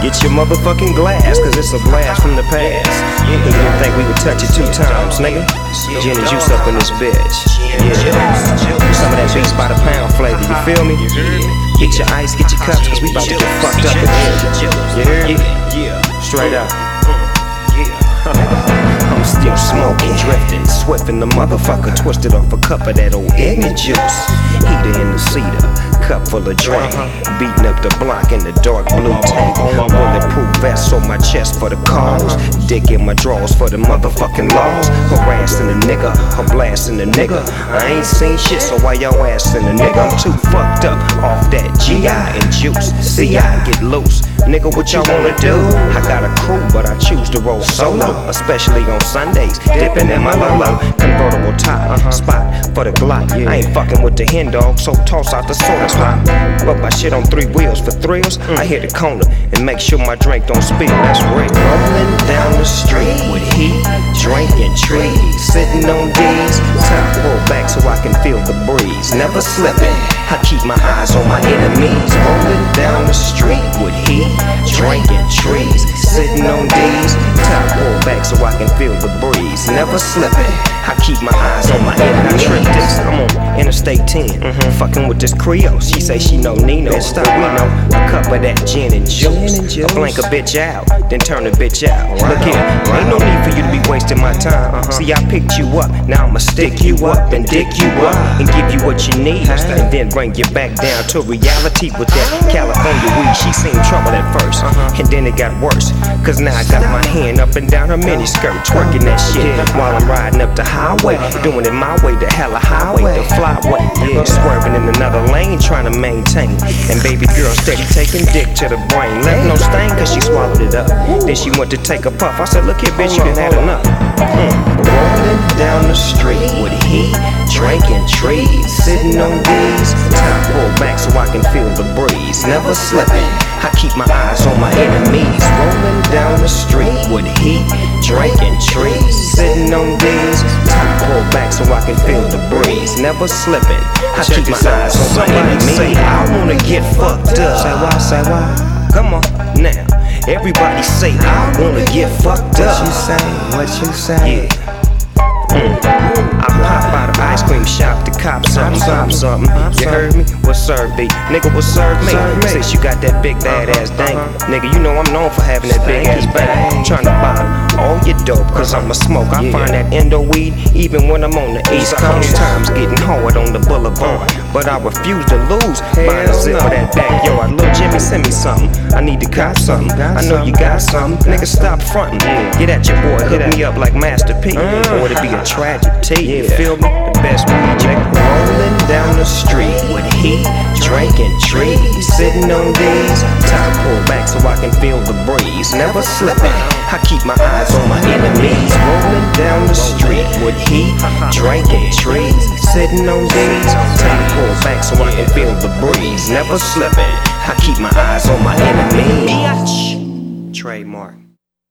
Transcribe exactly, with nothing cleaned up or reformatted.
Get your motherfucking glass, cause it's a blast from the past. You didn't think we would touch it two times, nigga. Gin and juice up in this bitch. Yeah. Some of that beats by the pound flavor, you feel me? Get your ice, get your cups, cause we about to get fucked up in here. You hear me? Straight up. I'm still smoking, drifting, swiffing the motherfucker, twisted off a cup of that old ignorant juice. Heater in the cedar, cup full of drink, beating up the block in the dark blue tank. Bulletproof vest on my chest for the cause, dick in my drawers for the motherfucking laws. Harassing a nigga, I'm blasting a nigga. I ain't seen shit, so why y'all asking a nigga? I'm too fucked up off that G I and juice. C I get loose, nigga, what y'all wanna do? I got a crew, but I choose to roll solo, especially on Sundays, dipping in my Lolo. Convertible top, spot for the Glock. I ain't fucking with the hen dog, so toss out the soda pop. But my shit on three wheels for thrills. I hit the corner and make sure my drink don't spill. That's real. Rolling down the street with heat, drinking trees, sitting on D's. Top pull back so I can feel the breeze. Never slipping, I keep my eyes on my enemies. Rolling down the street with heat, drinking trees, sitting on D's. Top pull back so I can feel the breeze. Never slipping, I keep my eyes on my enemies. I trip this, I'm on Interstate ten, mm-hmm. fucking with this Creole. She say she know Nino, but we know a cup of that gin and juice. I blank a bitch out, then turn a bitch out. Look here, ain't no need for you to be wasting my time. Uh-huh. See, I picked you up, now I'ma stick you up and dick you up and give you what you need, and then bring you back down to reality with that California weed. She seen trouble at first, uh-huh. and then it got worse, cause now I got my hand up and down her miniskirt, twerking that shit while I'm riding up the highway, doing it my way, the hella highway, the flyway, yeah, swerving in another lane, trying to maintain. And baby girl steady taking dick to the brain, left no stain cause she swallowed it up. Then she went to take a puff. I said, look here, bitch, you done had enough. Mm. Rolling down the street with heat, drinking trees, sitting on D's. Top pull back so I can feel the breeze. Never slipping, I keep my eyes on my enemies. Rolling down the street with heat, drinking trees, sitting on D's. Top pull back so I can feel the breeze. Never slipping, I keep my eyes on my enemies. Say I wanna get fucked up. Say why, say why? Come on now. Everybody say I wanna get fucked up. What you say? What you say? Yeah. Mm. I pop out of ice cream shop to cop something, something, something. You heard me? What serve thee? Nigga, what serve me? Since you got that big bad ass dang. Nigga, you know I'm known for having that big ass bang. Tryna buy all your dope, cause I'm a smoke. I find that endo weed even when I'm on the East Coast. Times getting hard on the boulevard, but I refuse to lose. Buying a zip for that backyard. Lil' Jimmy, send me something. I need to cop something. I know you got something. Nigga, stop frontin'. Get at your boy, hook me up like Master P, or it'd be a tragedy, you feel me? The best weed, nigga. Rolling down the street with heat, drinking trees, sitting on D's. Top pull back so I can feel the breeze. Never slipping, I keep my eyes on my enemies. Rolling down the street with heat, drinking trees, sitting on D's. Top pull back so I can feel the breeze. Never slipping, I keep my eyes on my enemies. Trademark.